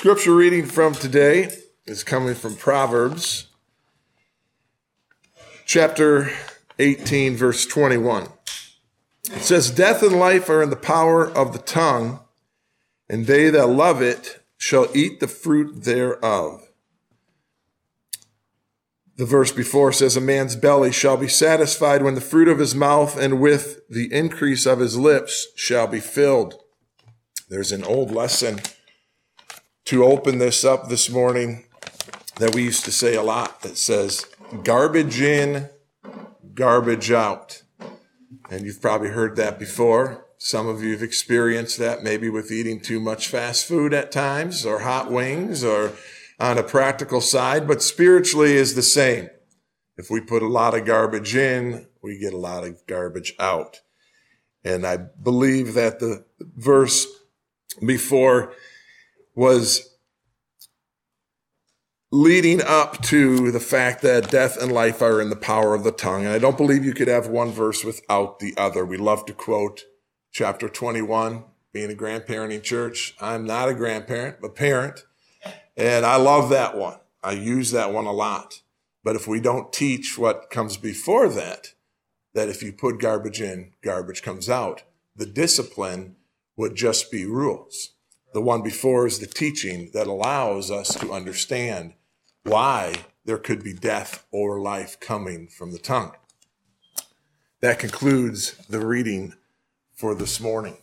Scripture reading from today is coming from Proverbs, chapter 18, verse 21. It says, "Death and life are in the power of the tongue, and they that love it shall eat the fruit thereof." The verse before says, "A man's belly shall be satisfied when the fruit of his mouth and with the increase of his lips shall be filled." There's an old lesson to open this up this morning that we used to say a lot that says, garbage in, garbage out. And you've probably heard that before. Some of you have experienced that maybe with eating too much fast food at times or hot wings or on a practical side, but spiritually is the same. If we put a lot of garbage in, we get a lot of garbage out. And I believe that the verse before was leading up to the fact that death and life are in the power of the tongue. And I don't believe you could have one verse without the other. We love to quote chapter 21, being a grandparenting church. I'm not a grandparent, but parent. And I love that one. I use that one a lot. But if we don't teach what comes before that if you put garbage in, garbage comes out, the discipline would just be rules. The one before is the teaching that allows us to understand why there could be death or life coming from the tongue. That concludes the reading for this morning.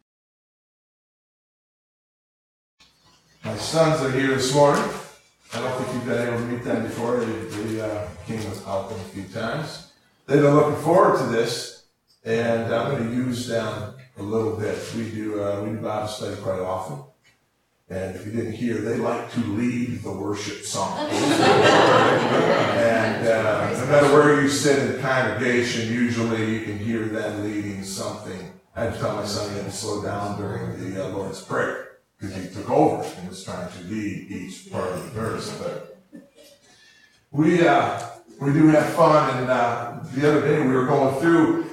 My sons are here this morning. I don't think you've been able to meet them before. They came out a few times. They've been looking forward to this, and I'm going to use them a little bit. We do Bible study quite often. And if you didn't hear, they like to lead the worship song. And no matter where you sit in the congregation, usually you can hear them leading something. I had to tell my son he had to slow down during the Lord's Prayer because he took over and was trying to lead each part of the verse. But we do have fun. And the other day we were going through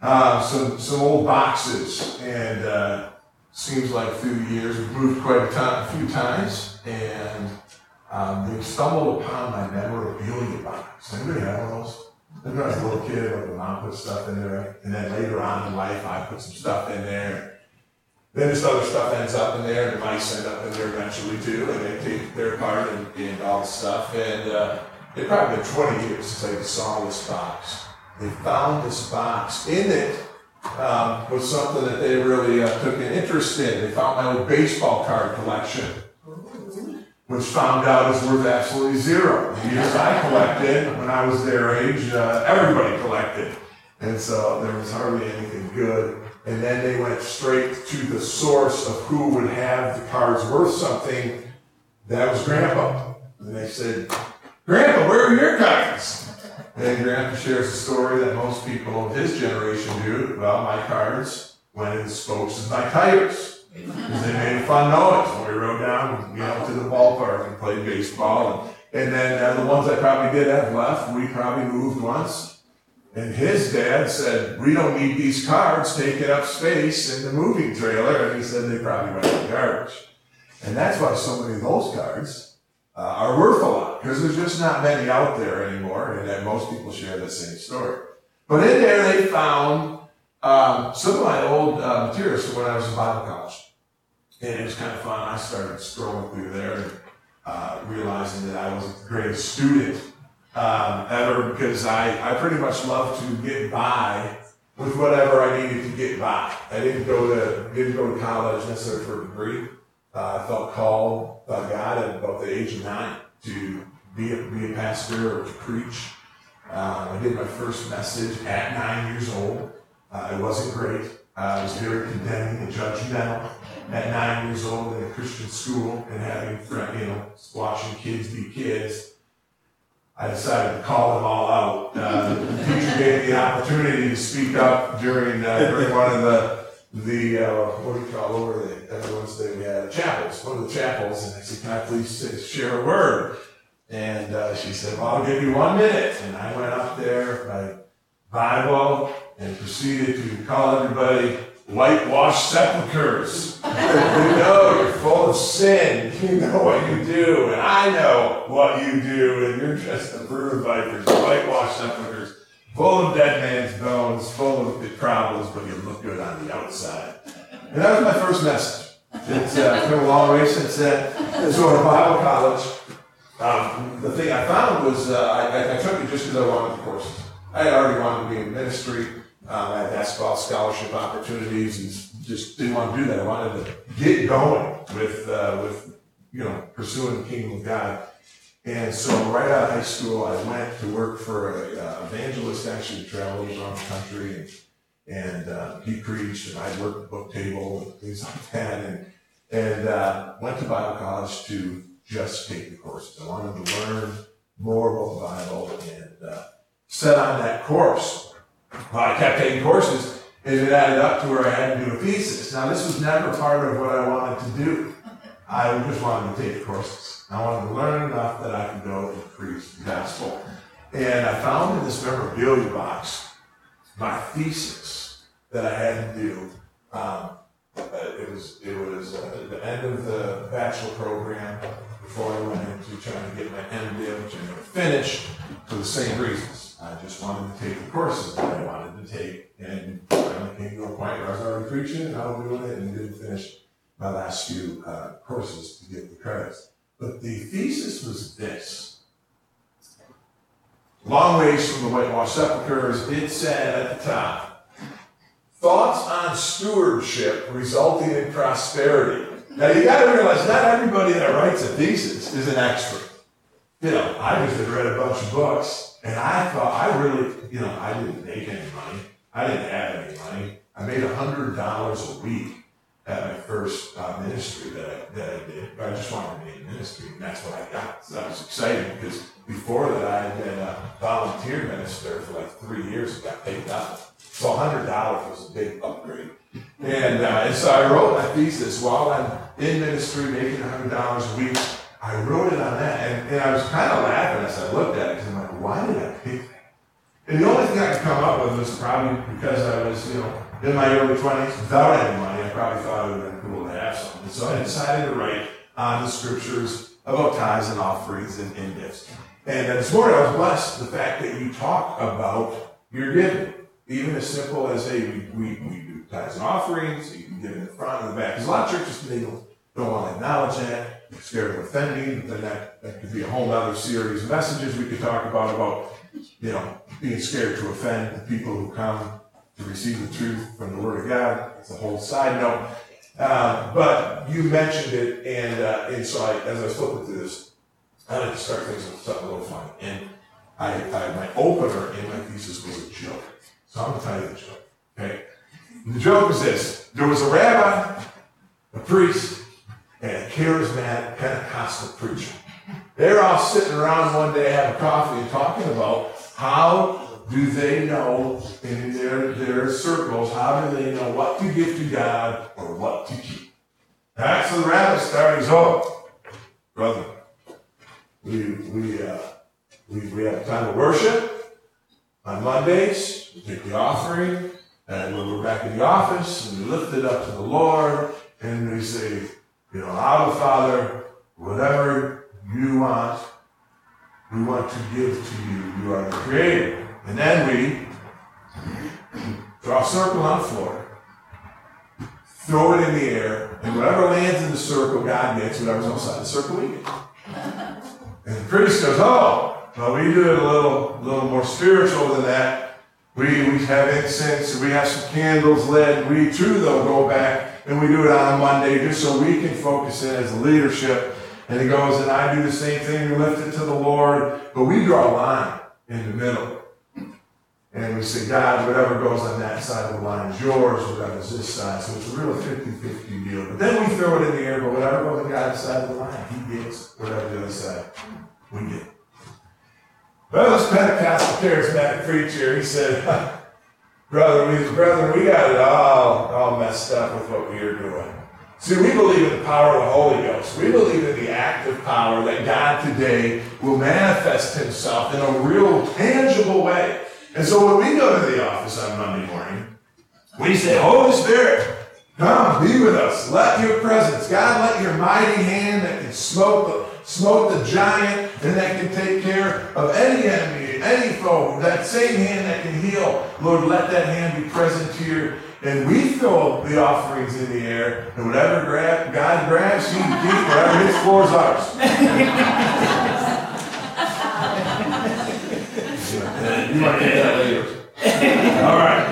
some old boxes, and seems like through the years we've moved quite a few times, and they stumbled upon my memorabilia box. Anybody have one of those? Remember as a little kid, like the mom put stuff in there, and then later on in life I put some stuff in there. Then this other stuff ends up in there, and the mice end up in there eventually too, and they take their part and all the stuff. And it probably been 20 years since I saw this box. They found this box. In it was something that they really took an interest in. They found my old baseball card collection, which found out is worth absolutely zero. The years I collected, when I was their age, everybody collected. And so there was hardly anything good. And then they went straight to the source of who would have the cards worth something. That was Grandpa. And they said, "Grandpa, where are your cards?" And Grandpa shares a story that most people of his generation do. "Well, my cards went in the spokes of my tires." Because they made a fun noise when we rode down, to the ballpark and played baseball. And then the ones I probably did have left, we probably moved once. And his dad said, "We don't need these cards taking up space in the moving trailer." And he said they probably went in the garbage. And that's why so many of those cards are worth a lot, because there's just not many out there anymore, and then most people share the same story. But in there they found some of my old materials from when I was in Bible college. And it was kind of fun. I started scrolling through there and realizing that I wasn't the greatest student ever, because I pretty much loved to get by with whatever I needed to get by. I didn't go to college necessarily for a degree. I felt called by God at about the age of 9 to be a pastor or to preach. I did my first message at 9 years old. It wasn't great. I was very condemning and judgmental at 9 years old in a Christian school and having, watching kids be kids. I decided to call them all out. The teacher gave me the opportunity to speak up during one of the what do you call over the everyone's day we had chapels, one of the chapels, and I said, "Can I please share a word?" And she said, "Well, I'll give you 1 minute." And I went up there, my Bible, and proceeded to call everybody whitewashed sepulchers. You know you're full of sin. You know what you do, and I know what you do, and you're just a brood of vipers, whitewashed sepulchers, full of dead man's bones, full of problems, but you look good on the outside. And that was my first message. It's been a long way since then. So at Bible college, the thing I found was I took it just because I wanted the courses. I had already wanted to be in ministry. I had asked about scholarship opportunities and just didn't want to do that. I wanted to get going with pursuing the kingdom of God. And so right out of high school, I went to work for an evangelist, actually traveled around the country, and he preached, and I worked the book table and things like that, and went to Bible college to just take the courses. I wanted to learn more about the Bible and set on that course. Well, I kept taking courses, and it added up to where I had to do a thesis. Now, this was never part of what I wanted to do. I just wanted to take the courses. I wanted to learn enough that I could go and preach the gospel. And I found in this memorabilia box my thesis that I had to do. It was the end of the bachelor program before I went into trying to get my MDiv, which I never finished, for the same reasons. I just wanted to take the courses that I wanted to take, and I came to a point where I was already preaching, and I was doing it, and didn't finish my last few courses to get the credits. But the thesis was this. Long ways from the whitewashed sepulchers, it said at the top, thoughts on stewardship resulting in prosperity. Now you got to realize not everybody that writes a thesis is an expert. I just had read a bunch of books, and I thought I didn't make any money. I didn't have any money. I made $100 a week at my first ministry that I did. But I just wanted to make ministry, and that's what I got. So that was exciting because before that I had been a volunteer minister for like 3 years and got paid nothing. So $100 was a big upgrade. And so I wrote my thesis while I'm in ministry making $100 a week. I wrote it on that, and I was kind of laughing as I looked at it, because I'm like, why did I pick that? And the only thing I could come up with was probably because I was, in my early 20s, without any money. I probably thought it would have been cool to have something. So I decided to write on the scriptures about tithes and offerings and gifts. And this morning I was blessed the fact that you talk about your giving. Even as simple as, hey, we do tithes and offerings, you can give in the front and the back. Because a lot of churches today don't want to acknowledge that. They're scared of offending, then that could be a whole other series of messages we could talk about, being scared to offend the people who come to receive the truth from the Word of God. It's a whole side note. But you mentioned it, and so as I was flipping through this, I like to start things with something a little fun. And my opener in my thesis was a joke. So I'm going to tell you the joke. Okay? And the joke is this. There was a rabbi, a priest, and a charismatic Pentecostal preacher. They're all sitting around one day having coffee and talking about how do they know in their circles, how do they know what to give to God or what to keep. Right? So the rabbi started, brother, we have time to worship on Mondays. We take the offering, and when we're back in the office, and we lift it up to the Lord, and we say, Abba, Father, whatever you want, we want to give to you. You are the Creator. And then we draw a circle on the floor, throw it in the air, and whatever lands in the circle, God gets. Whatever's outside the circle, we get. And the priest goes, well, we do it a little more spiritual than that. We have incense, and we have some candles lit. We too, though, go back and we do it on a Monday just so we can focus in as a leadership. And he goes, and I do the same thing. We lift it to the Lord, but we draw a line in the middle. And we say, God, whatever goes on that side of the line is yours, whatever's this side. So it's a real 50-50 deal. But then we throw it in the air, but whatever goes on God's side of the line, he gets. Whatever the other side, we get. Well, this Pentecostal charismatic preacher, he said, brother, we got it all messed up with what we are doing. See, we believe in the power of the Holy Ghost. We believe in the active power that God today will manifest himself in a real, tangible way. And so when we go to the office on Monday morning, We say, Holy Spirit, come, be with us. Let your presence, God, let your mighty hand that can smote the giant and that can take care of any enemy, any foe, that same hand that can heal, Lord, let that hand be present here. And we throw the offerings in the air, and whatever God grabs, he can keep. Whatever his floor is ours. You might get that later. All right.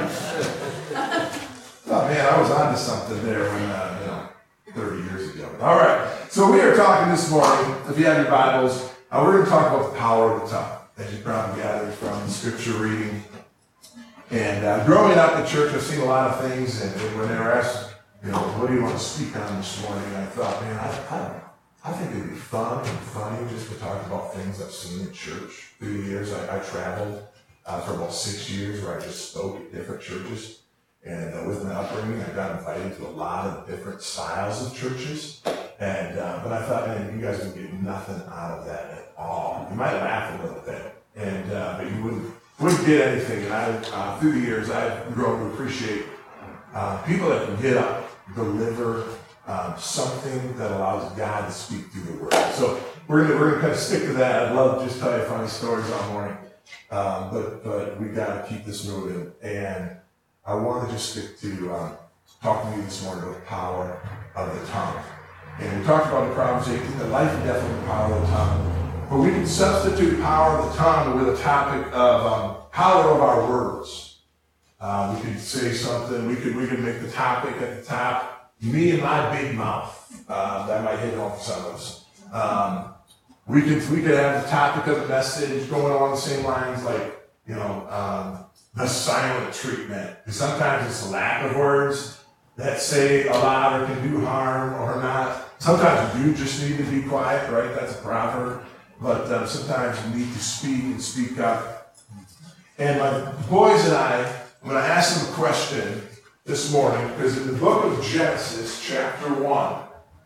Oh man, I was onto something there when 30 years ago. All right. So we are talking this morning. If you have your Bibles, we're going to talk about the power of the tongue, as you probably gathered from the scripture reading. And growing up in church, I've seen a lot of things. And when they were asked, what do you want to speak on this morning? I thought, man, I think it'd be fun and funny just to talk about things I've seen in church through the years. I traveled for about 6 years where I just spoke at different churches. And with my upbringing, I got invited to a lot of different styles of churches. And but I thought, man, you guys would get nothing out of that at all. You might laugh a little bit, but you wouldn't get anything. And through the years, I've grown to appreciate people that can get up, deliver something that allows God to speak through the word. So we're gonna kind of stick to that. I'd love to just tell you funny stories all morning, but we got to keep this moving. And I want to just stick to talking to you this morning about the power of the tongue. And we talked about in Proverbs 18, the life and death of the power of the tongue. But we can substitute power of the tongue with a topic of power of our words. We could say something, we could make the topic at the top, me and my big mouth. That might hit home for some of us. We could have the topic of the message going along the same lines like, the silent treatment. Because sometimes it's a lack of words that say a lot or can do harm or not. Sometimes you just need to be quiet, right? That's a proverb. But sometimes you need to speak and speak up. And my boys and I, I'm going to ask them a question this morning, because in the book of Genesis, chapter 1,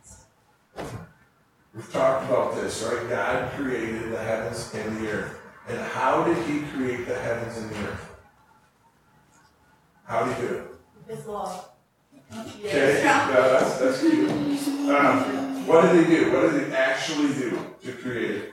we've talked about this, right? God created the heavens and the earth. And how did he create the heavens and the earth? How did he do it? His law. Okay, that's cute. What did he do? What did he actually do to create it?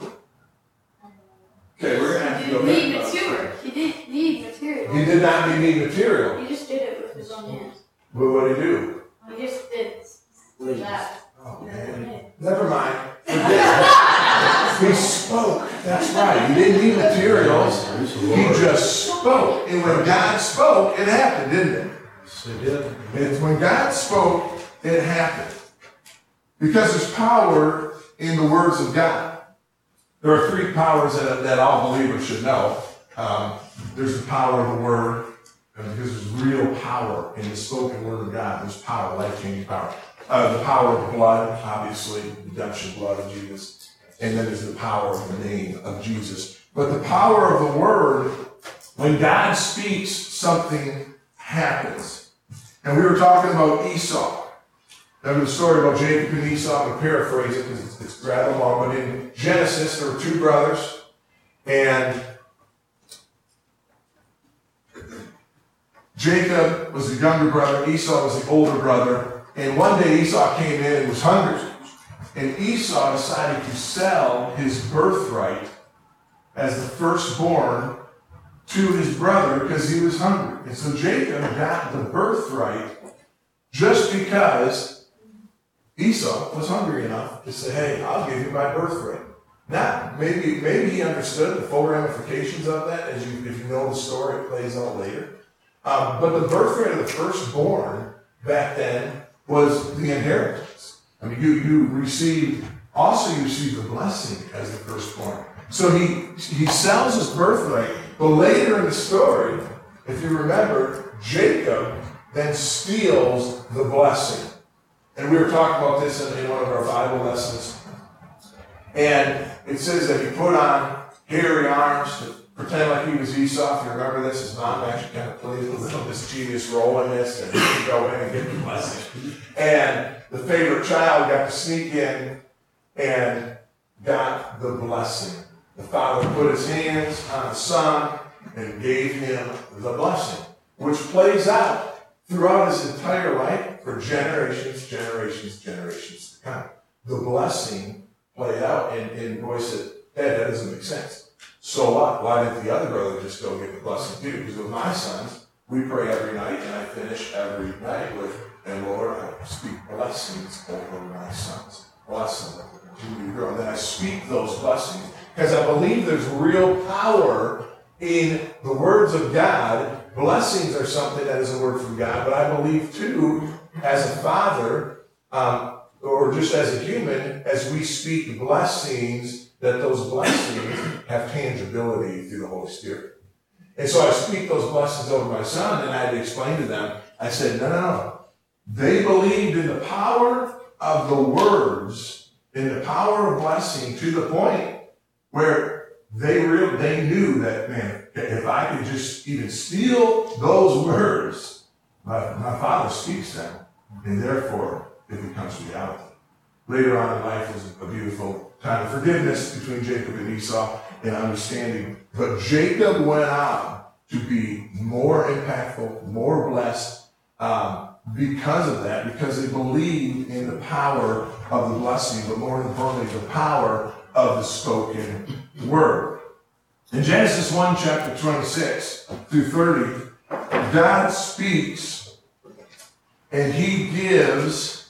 Okay, we're going to have to go back. He didn't need material. He did not need material. He just did it with his own hands. But what did he do? He just did that. Oh, man. Never mind. He spoke. That's right. He didn't need materials. He just spoke. And when God spoke, it happened, didn't it? Yes, it did. And when God spoke, it happened. Because there's power in the words of God. There are three powers that all believers should know. There's the power of the word, because there's real power in the spoken word of God. There's power, life-changing power. The power of blood, obviously, redemption blood of Jesus. And then there's the power of the name of Jesus. But the power of the word, when God speaks, something happens. And we were talking about Esau. Remember the story about Jacob and Esau? I'm going to paraphrase it because it's rather long. But in Genesis, there were two brothers. And Jacob was the younger brother. Esau was the older brother. And one day Esau came in and was hungry. And Esau decided to sell his birthright as the firstborn to his brother because he was hungry. And so Jacob got the birthright just because Esau was hungry enough to say, hey, I'll give you my birthright. Now, maybe he understood the full ramifications of that. If you know the story, it plays out later. But the birthright of the firstborn back then was the inheritance. I mean, you received the blessing as the firstborn. So he sells his birthright, but later in the story, if you remember, Jacob then steals the blessing. And we were talking about this in one of our Bible lessons. And it says that he put on hairy arms to pretend like he was Esau. If you remember this, his mom actually kind of played a little mischievous role in this, and he could go in and get the blessing. And the favorite child got to sneak in and got the blessing. The father put his hands on the son and gave him the blessing, which plays out throughout his entire life for generations to come. The blessing played out, and Roy said, Dad, that doesn't make sense. So what? Why didn't the other brother just go get the blessing too? Because with my sons, we pray every night, and I finish every night with, and Lord, I speak blessings over my sons. Bless them, let them continue to grow. And then I speak those blessings, because I believe there's real power in the words of God. Blessings are something that is a word from God, but I believe too, as a father, or just as a human, as we speak blessings, that those blessings have tangibility through the Holy Spirit. And so I speak those blessings over my son, and I had to explain to them, I said, no. They believed in the power of the words, in the power of blessing, to the point where they knew that, man, if I could just even steal those words, my father speaks them, and therefore it becomes reality. Later on in life was a beautiful time of forgiveness between Jacob and Esau and understanding. But Jacob went on to be more impactful, more blessed because of that, because they believed in the power of the blessing, but more importantly, the power of the spoken word. In Genesis 1, chapter 26 through 30, God speaks and he gives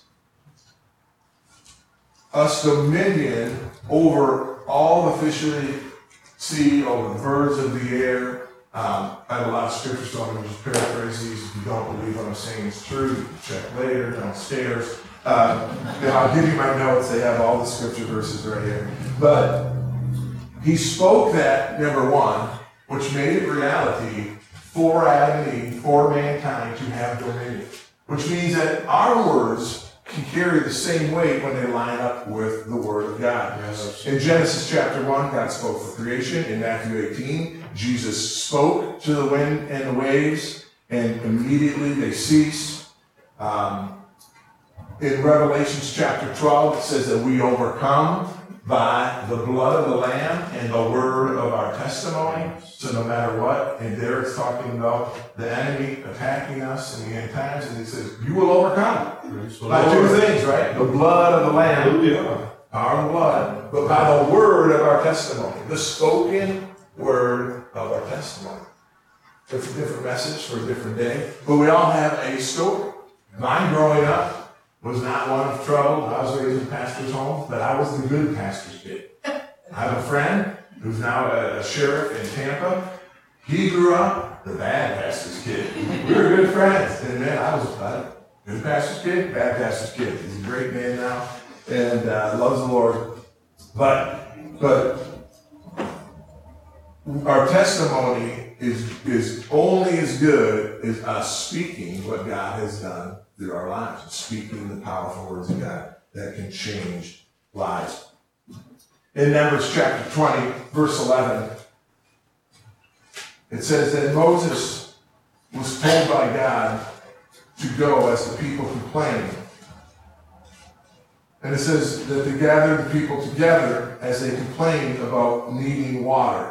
us dominion over all the fish of the sea, over the birds of the air. I have a lot of scriptures, so I'm going to just paraphrase these. If you don't believe what I'm saying is true, you can check later downstairs. Then I'll give you my notes. They have all the scripture verses right here. But he spoke that, number one, which made it reality for Adam and Eve, for mankind to have dominion. Which means that our words can carry the same weight when they line up with the Word of God. Yes. In Genesis chapter 1, God spoke for creation. In Matthew 18, Jesus spoke to the wind and the waves, and immediately they ceased. In Revelations chapter 12, it says that we overcome by the blood of the Lamb and the word of our testimony. So no matter what, and there it's talking about the enemy attacking us in the end times, and he says, you will overcome. By two things, right? The blood of the Lamb, our blood, but by the word of our testimony, the spoken word of our testimony. It's a different message for a different day, but we all have a story. Mine growing up was not one of trouble. I was raised in a pastor's home, but I was the good pastor's kid. I have a friend who's now a sheriff in Tampa. He grew up the bad pastor's kid. We were good friends. And man, I was a good pastor's kid, bad pastor's kid. He's a great man now and loves the Lord. But our testimony is only as good as us speaking what God has done through our lives, speaking the powerful words of God that can change lives. In Numbers chapter 20, verse 11, it says that Moses was told by God to go as the people complained. And it says that they gathered the people together as they complained about needing water.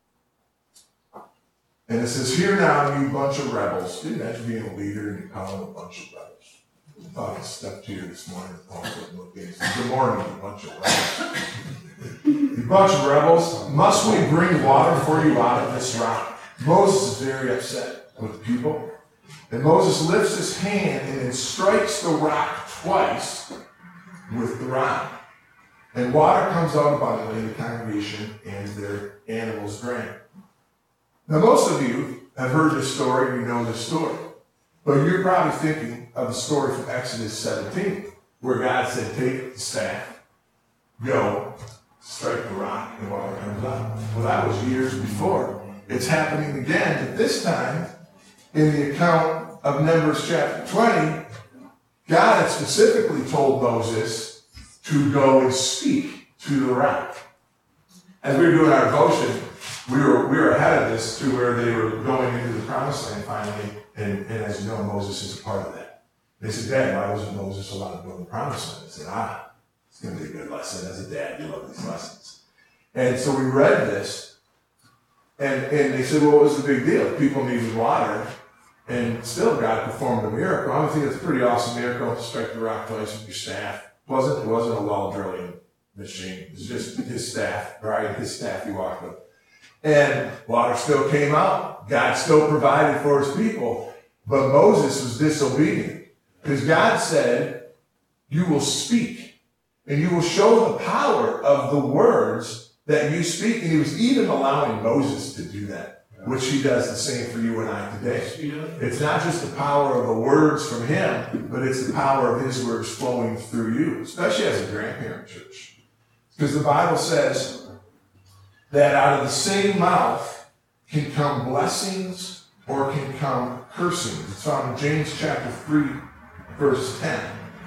And it says, "Hear now, you bunch of rebels." Can you imagine being a leader and you call them a bunch of rebels? I thought I stepped here this morning and Paul said, "Look, good morning, you bunch of rebels." You bunch of rebels, must we bring water for you out of this rock? Moses is very upset with the people. And Moses lifts his hand and then strikes the rock twice with the rod. And water comes out abundantly in the congregation and their animals drank. Now, most of you have heard this story, you know this story. But you're probably thinking of the story from Exodus 17, where God said, take the staff, go, strike the rock, and water comes out. Well, that was years before. It's happening again, but this time, in the account of Numbers chapter 20, God had specifically told Moses to go and speak to the rock. As we were doing our devotion, we were ahead of this to where they were going into the promised land finally, and as you know, Moses is a part of that. They said, "Dad, why wasn't Moses allowed to go to the promised land?" I said, it's going to be a good lesson. As a dad, you love these lessons. And so we read this, and they said, well, what was the big deal? People needed water, And still God performed a miracle. I think it's a pretty awesome miracle. Strike the rock twice with your staff. It wasn't a well drilling machine. It was just his staff, right? His staff he walked with. And water still came out. God still provided for his people. But Moses was disobedient. Because God said, you will speak. And you will show the power of the words that you speak. And he was even allowing Moses to do that, which he does the same for you and I today. It's not just the power of the words from him, but it's the power of his words flowing through you, especially as a grandparent church. Because the Bible says that out of the same mouth can come blessings or can come cursings. It's found in James chapter 3, verse 10.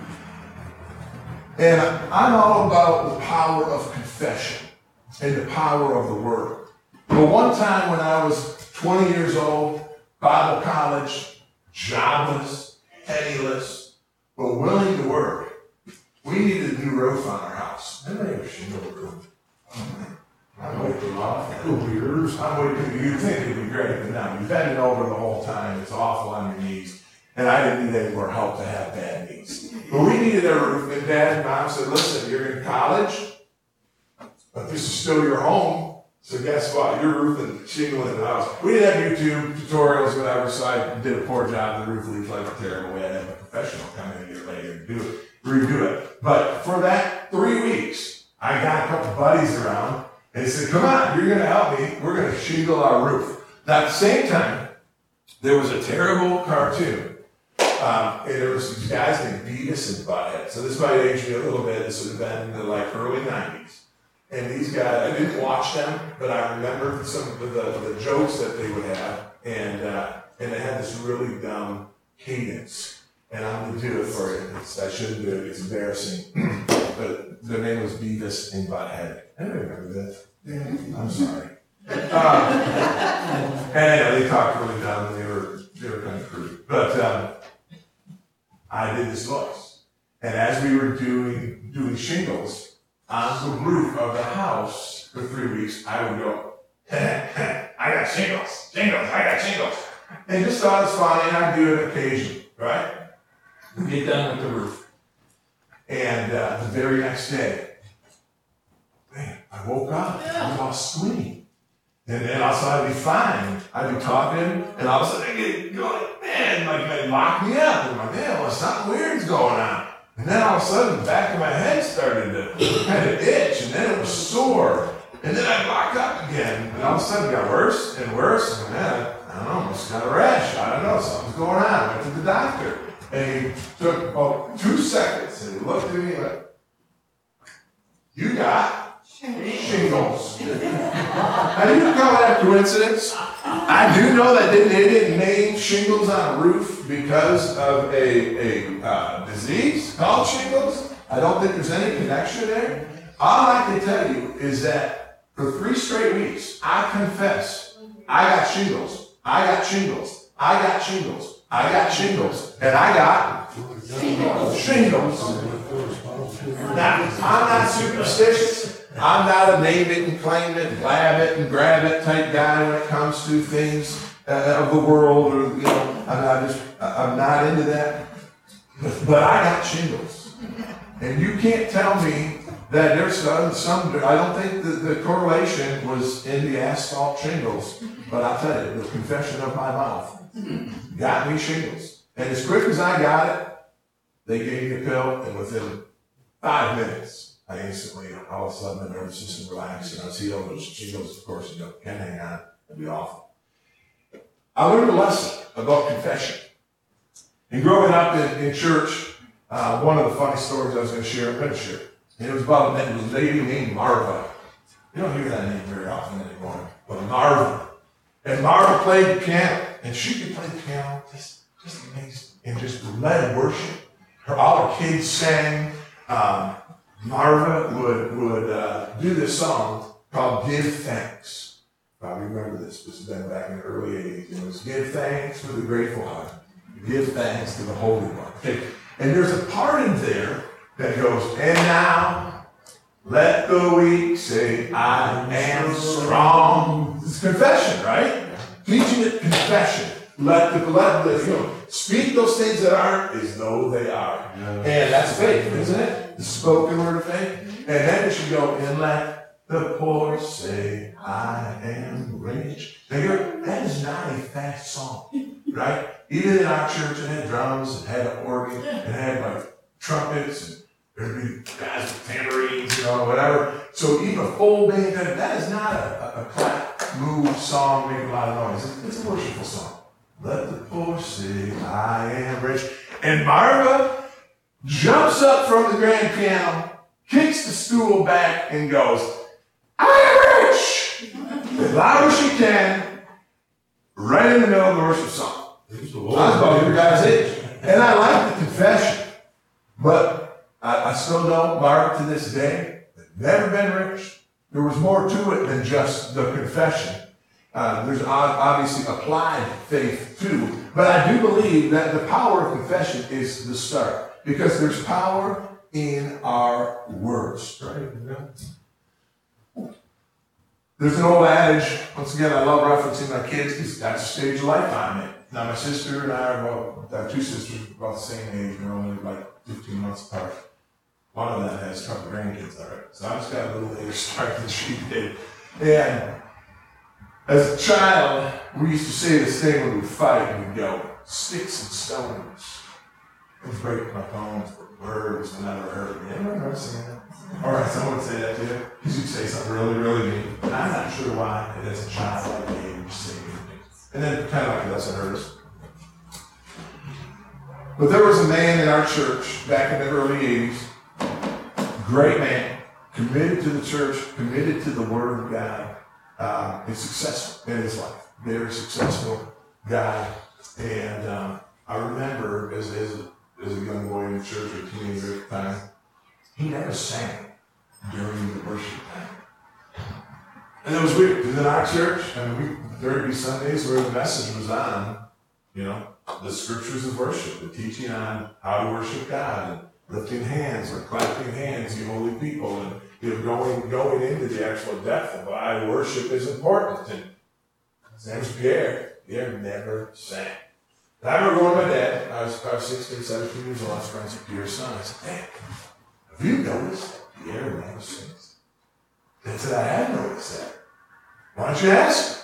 And I'm all about the power of confession and the power of the word. But one time when I was 20 years old, Bible college, jobless, penniless, but willing to work, we needed a new roof on our house. Anybody have a shingle roof? I'm waiting off. You'd think it'd be great, but no, you're bending over the whole time. It's awful on your knees. And I didn't need any more help to have bad knees. But we needed a roof, and Dad and Mom said, listen, you're in college, but this is still your home. So guess what? Your roof and shingling in the house. We didn't have YouTube tutorials, whatever, so I did a poor job. The roof leaked like a terrible way. I had a professional come in a year later and redo it. But for that 3 weeks, I got a couple buddies around, and they said, come on, you're going to help me. We're going to shingle our roof. Now, at the same time, there was a terrible cartoon. And there was these guys named Beavis and Butthead. So this might age me a little bit. This would have been in the early 90s. And these guys, I didn't watch them, but I remember some of the jokes that they would have. And they had this really dumb cadence. And I'm going to do it for you. I shouldn't do it. It's embarrassing. But their name was Beavis and Butthead. Anybody remember that? Yeah, I'm sorry. And they talked really dumb, and they were kind of crude. But I did this voice. And as we were doing shingles on the roof of the house for 3 weeks, I would go, I got shingles, I got shingles. And just thought it was funny, and I'd do it occasionally, right? We get done with the roof. And the very next day, man, I woke up, I was all squinty. And then all of a sudden I'd be fine. I'd be talking, and all of a sudden I'd get going, man, like they lock me up. I'm like, man, well, something weird's going on. And then all of a sudden the back of my head started to kind of itch, and then it was sore. And then I'd lock up again. And all of a sudden it got worse and worse. And man, I don't know, almost got a rash. I don't know, something's going on. I went to the doctor. And he took about 2 seconds, and he looked at me like, you got shingles. Now, you can call that coincidence. I do know that they didn't name shingles on a roof because of a disease called shingles. I don't think there's any connection there. All I can tell you is that for 3 straight weeks, I confess, I got shingles, I got shingles, I got shingles, I got shingles, and I got shingles. Now, I'm not superstitious. I'm not a name it and claim it, blab it and grab it type guy when it comes to things of the world, or I'm not into that. But I got shingles, and you can't tell me that there's some. I don't think the correlation was in the asphalt shingles, but I'll tell you, the confession of my mouth got me shingles, and as quick as I got it, they gave me a pill, and within 5 minutes. I instantly, all of a sudden, the nervous system relaxed, and I was healed. Those shingles, of course, can hang on. It'd be awful. I learned a lesson about confession. And growing up in church, one of the funny stories I was going to share, I'm going to share. And it was about a lady named Marva. You don't hear that name very often anymore, but Marva. And Marva played the piano, and she could play the piano just amazing, and just led worship. All her kids sang. Marva would do this song called Give Thanks. Probably remember this. This has been back in the early 80s. It was Give Thanks for the Grateful Heart. Give Thanks to the Holy One. Okay. And there's a part in there that goes, and now let the weak say, I am strong. It's confession, right? Teaching it confession. Speak those things that aren't as though they are. And that's faith, isn't it? The spoken word of faith. And then it should go, and let the poor say, I am rich. Now, that is not a fast song, right? Even in our church, it had drums, it had an organ, it had like trumpets, and there'd be guys with tambourines, whatever. So even a full band, that is not a clap, move song, make a lot of noise. It's a worshipful song. Let the poor say, I am rich. And Marva jumps up from the grand piano, kicks the stool back, and goes, I am rich! As loud as she can, right in the middle of the worship song. I was about your guys' age. And I like the confession. But I still know Marva to this day, never been rich. There was more to it than just the confession. There's obviously applied faith too, but I do believe that the power of confession is the start, because there's power in our words, right? There's an old adage, once again, I love referencing my kids because that's the stage of life I'm in. Now, my sister and I I have two sisters about the same age, we're only like 15 months apart. One of them has a couple grandkids already, so I just got a little later start than she did. And as a child, we used to say this thing when we'd fight, and we'd go, sticks and stones. It would break my bones, but words will never hurt me. Anyone ever saying that? Or someone would say that to you? Because you'd say something really, really mean. And I'm not sure why, and as a child, like me, you just say mean things. And then kind of like it doesn't hurt us. But there was a man in our church back in the early 80s, great man, committed to the church, committed to the Word of God. He's successful in his life, very successful guy. And I remember as a young boy in the church, or teenager at the time, he never sang during the worship time. And it was weird, because in our church, there would be Sundays where the message was on, the scriptures of worship, the teaching on how to worship God, and lifting hands or clapping hands, you holy people, and going into the actual depth of why worship is important. And his name was Pierre. Pierre never sang. And I remember going to my dad. I was probably 16, 17 years old. I was friends with Pierre's son. I said, Dad, have you noticed that Pierre never sings? They said, I have noticed that. Why don't you ask him?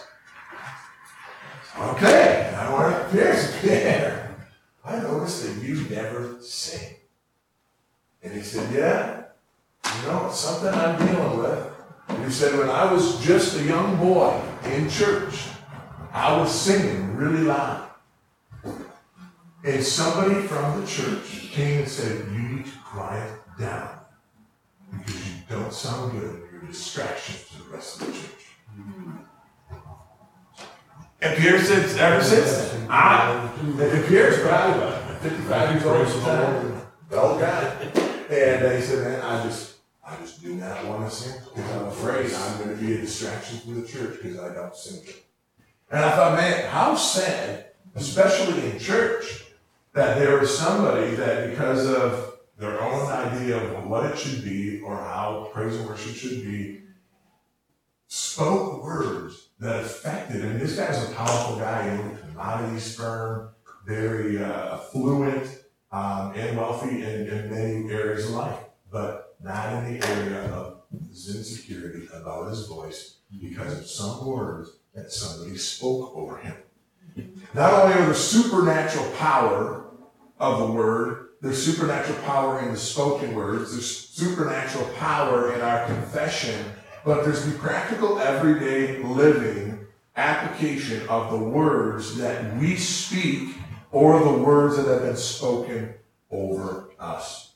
Okay, I went up to Pierre and said, Pierre, I noticed that you never sing. And he said, yeah. It's something I'm dealing with. And he said, when I was just a young boy in church, I was singing really loud. And somebody from the church came and said, you need to quiet down because you don't sound good. You're a distraction to the rest of the church. And Pierre said, ever since then, and Pierre's probably about 55 years old at the time, the old guy. And he said, man, I just do not want to sing because I'm afraid I'm going to be a distraction from the church because I don't sing it. And I thought, man, how sad, especially in church, that there is somebody that because of their own idea of what it should be or how praise and worship should be, spoke words that affected. And this guy's a powerful guy in the commodities firm, very affluent and wealthy in many areas of life, but not in the area of his insecurity about his voice because of some words that somebody spoke over him. Not only are the supernatural power of the word, there's supernatural power in the spoken words, there's supernatural power in our confession, but there's the practical, everyday, living application of the words that we speak or the words that have been spoken over us.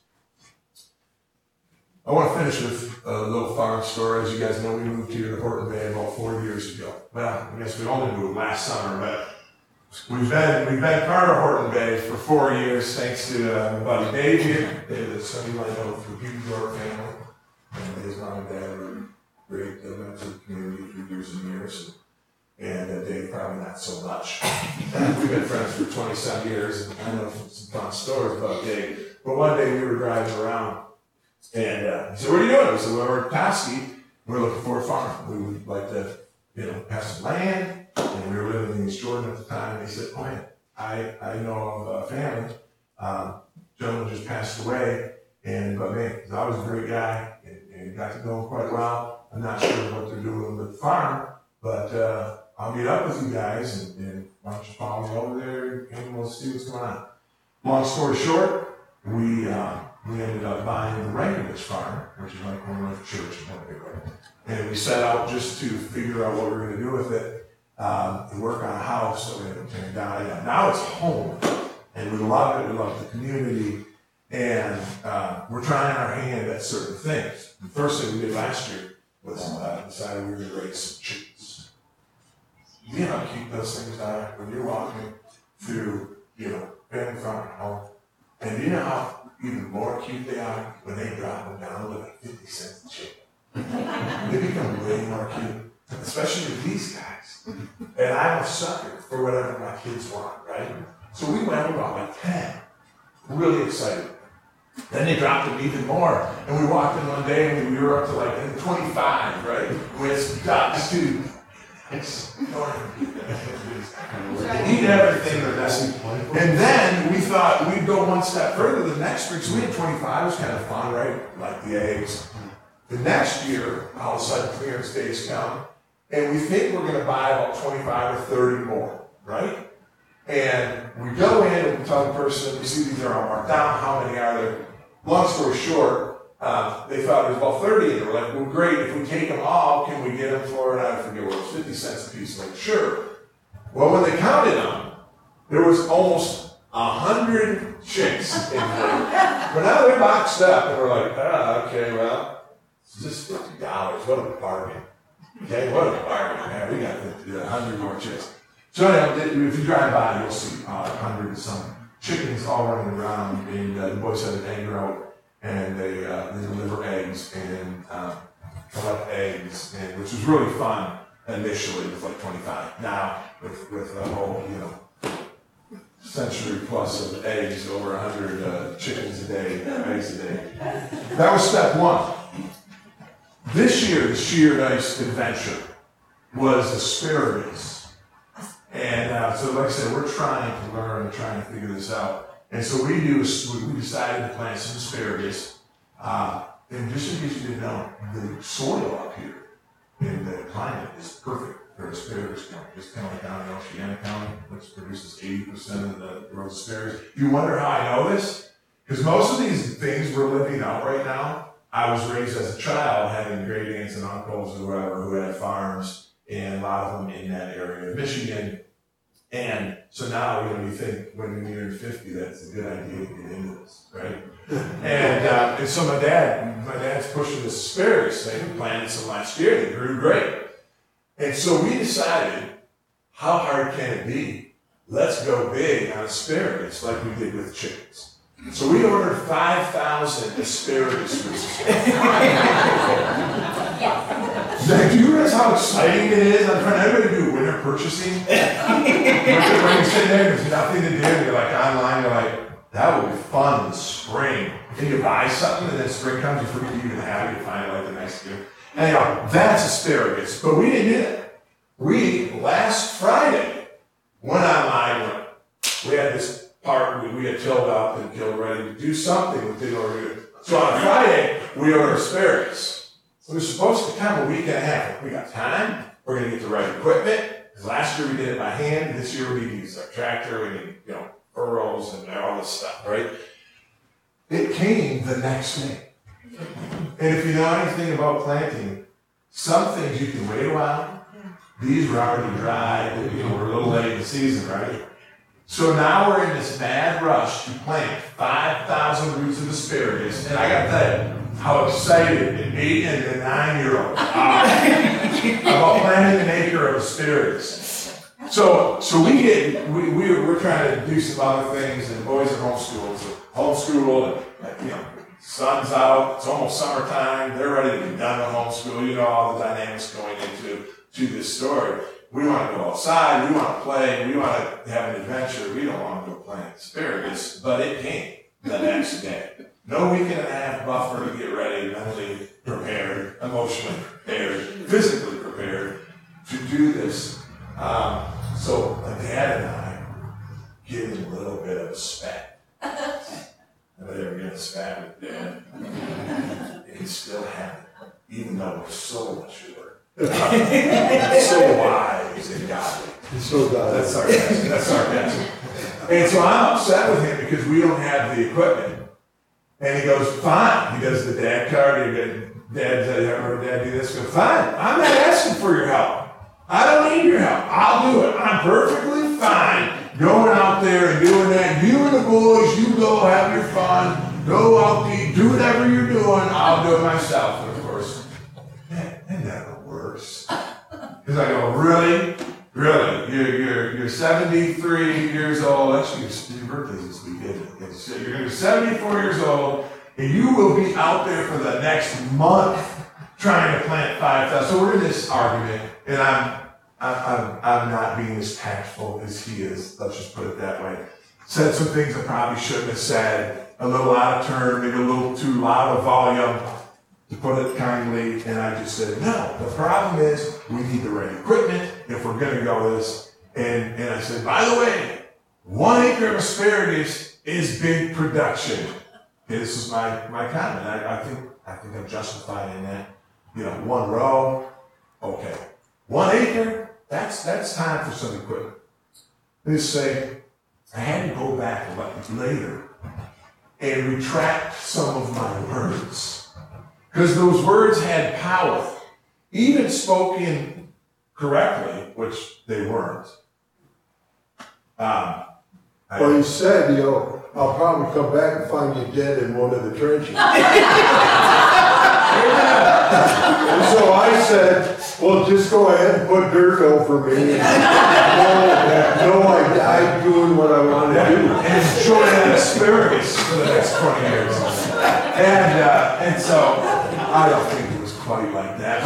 I want to finish with a little farm story. As you guys know, we moved here to Horton Bay about 4 years ago. Well, I guess we only moved last summer, but we've been part of Horton Bay for 4 years, thanks to my buddy Dave here. Dave is somebody I know from the Hugo family. And his mom and dad were great members of the community for years and years. And Dave probably not so much. We've been friends for 20-some years, and I know some fun stories about Dave. But one day we were driving around, and he said, "What are you doing?" We said, "Well, we're at Petoskey. We're looking for a farm. We would like to, have some land." And we were living in these Jordan at the time, and he said, "Oh man, I know of a family. Gentleman just passed away, but man, he's always a great guy, and got to know him quite well. I'm not sure what they're doing with the farm, but I'll meet up with you guys, and why don't you follow me over there, and we'll see what's going on." Long story short, we ended up buying the Rankovich farm, which is right corner of the church in Pennsylvania. And we set out just to figure out what we were going to do with it, and work on a house that we ended up tearing down. And now it's a home, and we love it. We love the community, and we're trying our hand at certain things. The first thing we did last year was decided we were going to raise some chickens. You know how cute those things are when you're walking through, family farm home, and you know how even more cute they are when they drop them down to like 50 cents a chicken. They become way more cute, especially with these guys. And I'm a sucker for whatever my kids want, right? So we went about like 10, really excited. Then they dropped them even more, and we walked in one day and we were up to like 25, right? With ducks too. Eat everything they're messy. And then we thought we'd go one step further the next week. So we had 25, it was kind of fun, right? Like the eggs. The next year, all of a sudden clearance days come, and we think we're going to buy about 25 or 30 more, right? And we go in and we tell the person, we see these are all marked down, how many are there? Long story short, they thought there was about 30, and they were like, well, great, if we take them all, can we get them for, I forget what it was, 50 cents a piece? Like, sure. Well, when they counted them, there was almost 100 chicks in there. But now they're boxed up, and we're like, okay, well, it's just $50. What a bargain. Okay, what a bargain. Man, we got 100 more chicks. So anyway, if you drive by, you'll see 100 and some chickens all running around, and the boys had an egg out, and they deliver eggs and collect eggs, and which was really fun initially with like 25. Now with a whole century plus of eggs, over 100 chickens a day, eggs a day. That was step one. This year, the Sheared Ice adventure was asparagus. And so like I said, we're trying to learn and trying to figure this out. And so we decided to plant some asparagus. And just in case you didn't know, the soil up here in the climate is perfect for asparagus growing. Just kind of like down in Oceana County, which produces 80% of the world's asparagus. You wonder how I know this? Because most of these things we're living out right now, I was raised as a child having great aunts and uncles or whoever who had farms, and a lot of them in that area of Michigan. And so now, you think when you're 50, that's a good idea to get into this, right? And so my dad's pushing this asparagus thing. We planted some last year. They grew great. And so we decided, how hard can it be? Let's go big on asparagus like we did with chickens. So we ordered 5,000 asparagus roots. Do you realize how exciting it is? I'm trying everybody to do winter purchasing. When you sit there, there's nothing to do. You're like online, you're like, that would be fun in the spring. And you buy something, and then spring comes, you forget you even have it, you find it like the next year. Anyhow, that's asparagus. But we didn't do that. We, last Friday, went online, we had this part we had tilled up and killed ready to do something with it. So on Friday, we ordered asparagus. So we're supposed to come a week and a half. We got time. We're going to get the right equipment. Because last year we did it by hand. This year we use a tractor. We need, furrows and all this stuff, right? It came the next day. And if you know anything about planting, some things you can wait a while. These were already dry. We're a little late in the season, right? So now we're in this mad rush to plant 5,000 roots of asparagus. And I got to tell you, how excited an 8 and a 9-year-old about planting an acre of asparagus. So we're trying to do some other things, and the boys are homeschooled, and sun's out, it's almost summertime, they're ready to be done with homeschool, all the dynamics going into this story. We want to go outside, we want to play, we want to have an adventure, we don't want to go plant asparagus, but it came the next day. No week and a half buffer to get ready, mentally prepared, emotionally prepared, physically prepared to do this. So so wise and godly. So That's sarcasm. That's sarcasm. And so I'm upset with him because we don't have the equipment. And he goes, fine. He does the dad card. Dad do this. Go, fine. I'm not asking for your help. I don't need your help. I'll do it. I'm perfectly fine going out there and doing that. You and the boys, you go have your fun. Go out there, do whatever you're doing. I'll do it myself. And of course, man, isn't that the worst? Because I go, really? Really? You're 73 years old. Actually, your birthday's this weekend. You're going to be 74 years old, and you will be out there for the next month trying to plant 5,000. So we're in this argument, and I'm not being as tactful as he is. Let's just put it that way. Said some things I probably shouldn't have said. A little out of turn, maybe a little too loud of volume, to put it kindly. And I just said, no. The problem is we need the right equipment if we're going to go this. And I said, by the way, 1 acre of asparagus is big production. Okay, this is my comment. I think I'm justified in that. 1 row, okay. 1 acre, that's time for some equipment. Let's say I had to go back later and retract some of my words. Because those words had power. Even spoken correctly, which they weren't. Well, he said, I'll probably come back and find you dead in one of the trenches. And so I said, well, just go ahead and put dirt over me. No, I died doing what I wanted to do. And enjoy that asparagus for the next 20 years. And so, I don't think it was quite like that.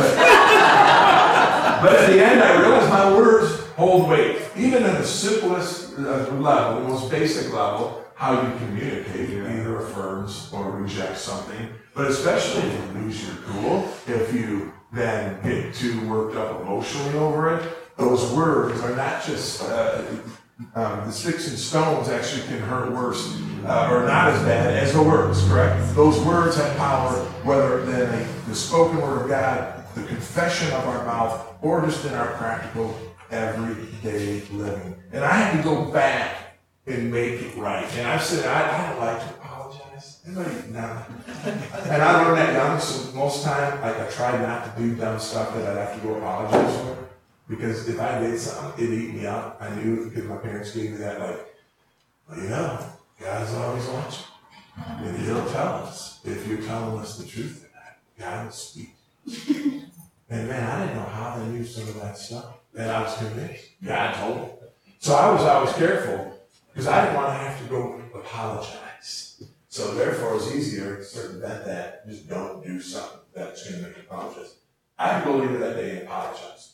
But at the end, I realized my words hold weight. Even at the simplest level, the most basic level, how you communicate, it either affirms or rejects something. But especially if you lose your cool, if you then get too worked up emotionally over it, those words are not just, the sticks and stones actually can hurt worse, or not as bad as the words, correct? Those words have power, whether than the spoken word of God, the confession of our mouth, or just in our practical, everyday living. And I had to go back and make it right. And I've said, I don't like to apologize. Anybody? No. And I learned that young, so most time, I try not to do dumb stuff that I'd have to go apologize for. Because if I did something, it'd eat me up. I knew because my parents gave me that, well, God's always watching. And he'll tell us if you're telling us the truth or not. God will speak. And man, I didn't know how they knew some of that stuff. And I was convinced. God told me. So I was always careful because I didn't want to have to go apologize. So therefore, it was easier to circumvent that. Just don't do something that's going to make you apologize. I had to go later that day and apologize.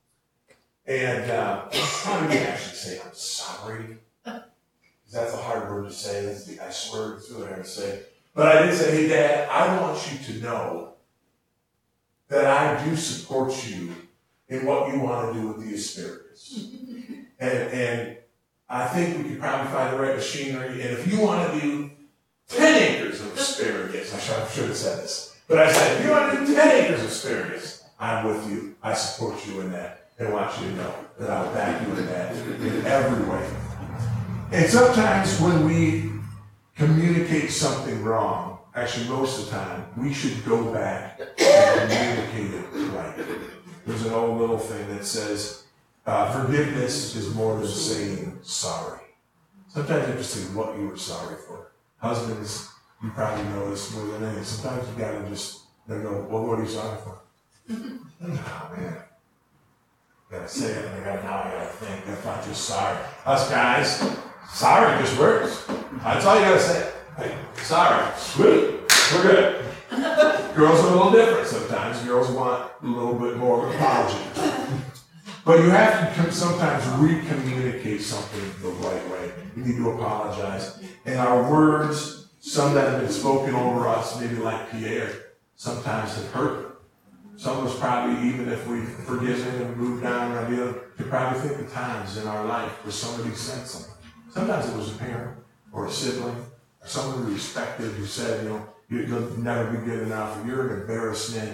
And I didn't actually say I'm sorry. Because that's a hard word to say. I swear it's really hard to say. But I did say, hey, Dad, I want you to know that I do support you in what you want to do with the asparagus. And I think we could probably find the right machinery. And if you want to do 10 acres of asparagus, I should have said this. But I said, if you want to do 10 acres of asparagus, I'm with you. I support you in that. And want you to know that I'll back you in that in every way. And sometimes when we communicate something wrong, actually most of the time, we should go back and communicate it right. There's an old little thing that says, forgiveness is more than saying sorry. Sometimes you just say what you were sorry for. Husbands, you probably know this more than anything. Sometimes you gotta just, they go, well, what are you sorry for? Oh, man. Gotta say it, and now I gotta think. That's not just sorry. Us guys, sorry just works. That's all you gotta say. Hey, sorry, sweet, we're good. Girls are a little different sometimes. Girls want a little bit more of an apology. But you have to sometimes re-communicate something the right way. You need to apologize. And our words, some that have been spoken over us, maybe like Pierre, sometimes have hurt. Some of us probably, even if we've forgiven and moved on, could probably think of times in our life where somebody said something. Sometimes it was a parent or a sibling or someone we respected who said, you'll never be good enough, or you're an embarrassment,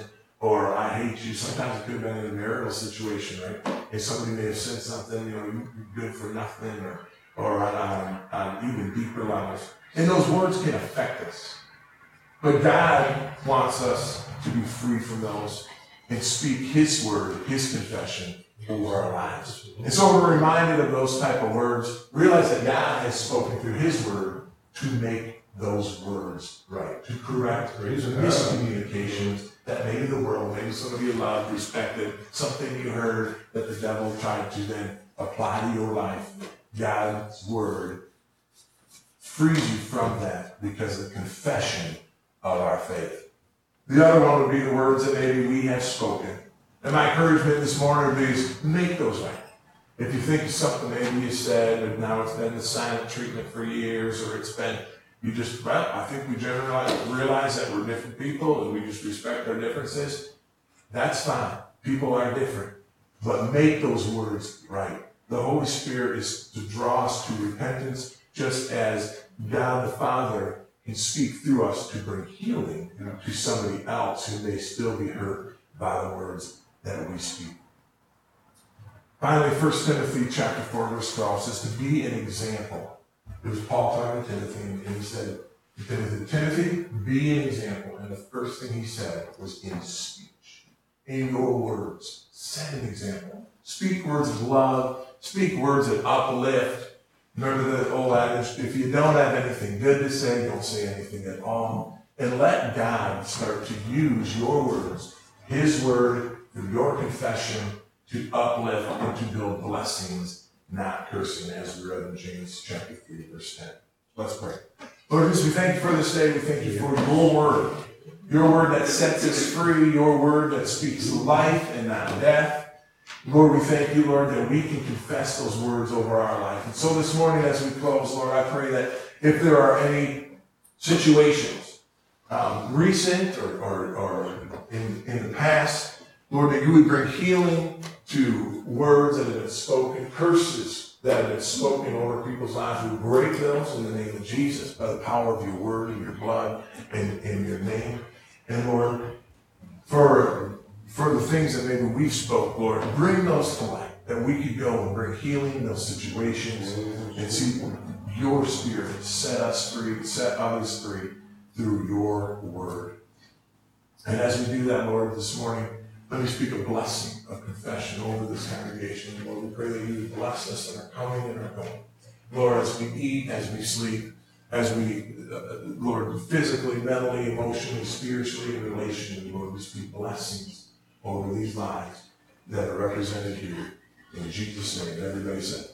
or I hate you. Sometimes it could have been in a marital situation, right? And somebody may have said something, you're good for nothing, or on even deeper levels. And those words can affect us. But God wants us to be free from those and speak His word, His confession over our lives. And so we're reminded of those type of words. Realize that God has spoken through His word to make those words right, to correct miscommunications that maybe the world, maybe somebody you loved, respected, something you heard that the devil tried to then apply to your life. God's word frees you from that because of the confession of our faith. The other one would be the words that maybe we have spoken. And my encouragement this morning would be is make those right. If you think of something maybe you said, and now it's been the silent treatment for years, or it's been, I think we generally realize that we're different people and we just respect our differences. That's fine. People are different. But make those words right. The Holy Spirit is to draw us to repentance, just as God the Father can speak through us to bring healing to somebody else who may still be hurt by the words that we speak. Finally, 1 Timothy chapter 4, verse 12 says to be an example. It was Paul talking to Timothy, and he said to Timothy, be an example. And the first thing he said was in speech. In your words, set an example. Speak words of love. Speak words that uplift. Remember the old adage, if you don't have anything good to say, don't say anything at all. And let God start to use your words, His word, through your confession, to uplift and to build blessings, not cursing, as we read in James chapter 3, verse 10. Let's pray. Lord, as we thank you for this day, we thank you for your word that sets us free, your word that speaks life and not death. Lord, we thank you, Lord, that we can confess those words over our life. And so this morning as we close, Lord, I pray that if there are any situations, recent or in the past, Lord, that you would bring healing to words that have been spoken, curses that have been spoken over people's lives. We break those in the name of Jesus by the power of your word and your blood and in your name. And Lord, for the things that maybe we spoke, Lord, bring those to light, that we could go and bring healing in those situations and see your Spirit set us free, set others free through your word. And as we do that, Lord, this morning, let me speak a blessing of confession over this congregation. Lord, we pray that you would bless us in our coming and our going. Lord, as we eat, as we sleep, as we, Lord, physically, mentally, emotionally, spiritually, and relationally, Lord, we speak blessings over these lives that are represented here. In Jesus' name, everybody said,